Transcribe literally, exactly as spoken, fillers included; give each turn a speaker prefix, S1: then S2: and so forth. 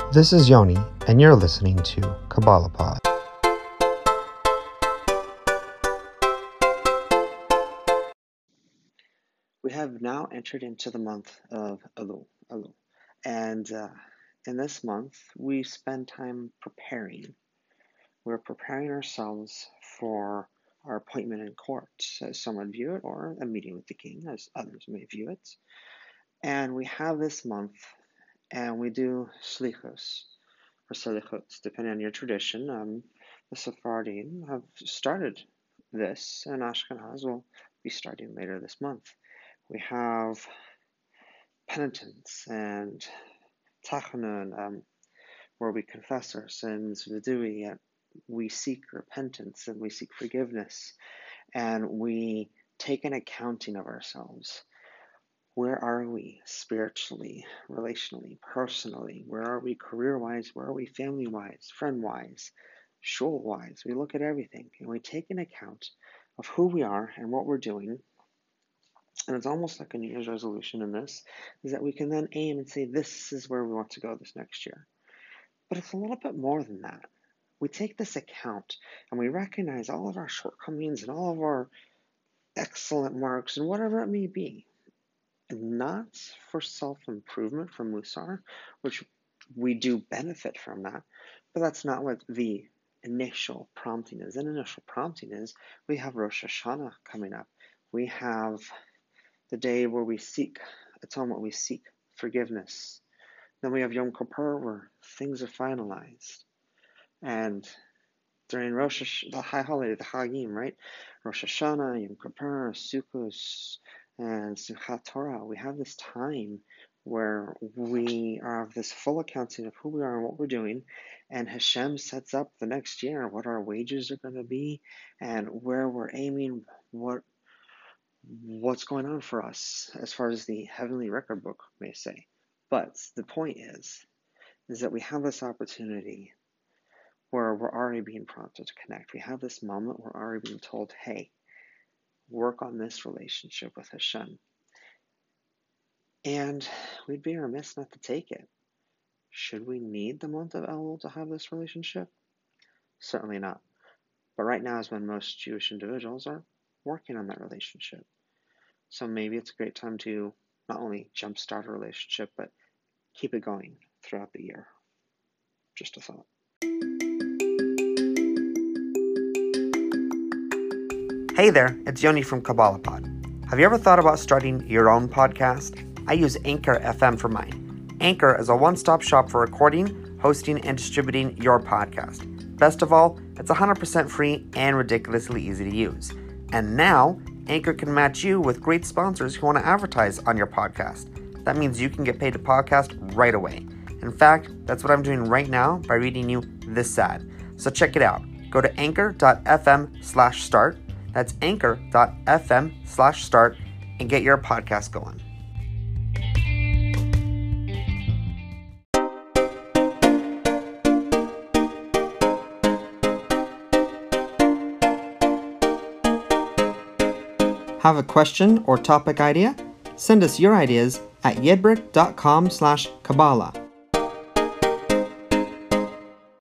S1: This is Yoni, and you're listening to Kabbalah Pod. We have now entered into the month of Elul, Elul. and uh, in this month, we spend time preparing. We're preparing ourselves for our appointment in court, as some would view it, or a meeting with the king, as others may view it. And we have this month, and we do shlichus, or selichut, depending on your tradition. Um, the Sephardim have started this, and Ashkenaz will be starting later this month. We have penitence and tachanun, um, where we confess our sins, vidui, and we seek repentance and we seek forgiveness, and we take an accounting of ourselves. Where are we spiritually, relationally, personally? Where are we career-wise? Where are we family-wise, friend-wise, shul-wise? We look at everything, and we take an account of who we are and what we're doing. And it's almost like a New Year's resolution in this, is that we can then aim and say, this is where we want to go this next year. But it's a little bit more than that. We take this account, and we recognize all of our shortcomings and all of our excellent marks and whatever it may be. Not for self-improvement, for Musar, which we do benefit from that, but that's not what the initial prompting is. An initial prompting is, we have Rosh Hashanah coming up. We have the day where we seek atonement, we seek forgiveness. Then we have Yom Kippur, where things are finalized. And during Rosh Hashanah, the high holiday, the Hagim, right? Rosh Hashanah, Yom Kippur, Sukkot, and Simchat Torah, we have this time where we have this full accounting of who we are and what we're doing, and Hashem sets up the next year, what our wages are going to be, and where we're aiming, what what's going on for us, as far as the heavenly record book may say. But the point is, is that we have this opportunity where we're already being prompted to connect. We have this moment where we're already being told, hey, work on this relationship with Hashem. And we'd be remiss not to take it. Should we need the month of Elul to have this relationship? Certainly not. But right now is when most Jewish individuals are working on that relationship. So maybe it's a great time to not only jumpstart a relationship, but keep it going throughout the year. Just a thought. Hey there, it's Yoni from Kabbalah Pod. Have you ever thought about starting your own podcast? I use Anchor F M for mine. Anchor is a one-stop shop for recording, hosting, and distributing your podcast. Best of all, it's one hundred percent free and ridiculously easy to use. And now, Anchor can match you with great sponsors who want to advertise on your podcast. That means you can get paid to podcast right away. In fact, that's what I'm doing right now by reading you this ad. So check it out. Go to anchor.fm slash start. That's anchor.fm slash start and get your podcast going. Have a question or topic idea? Send us your ideas at yedbrick.com slash Kabbalah.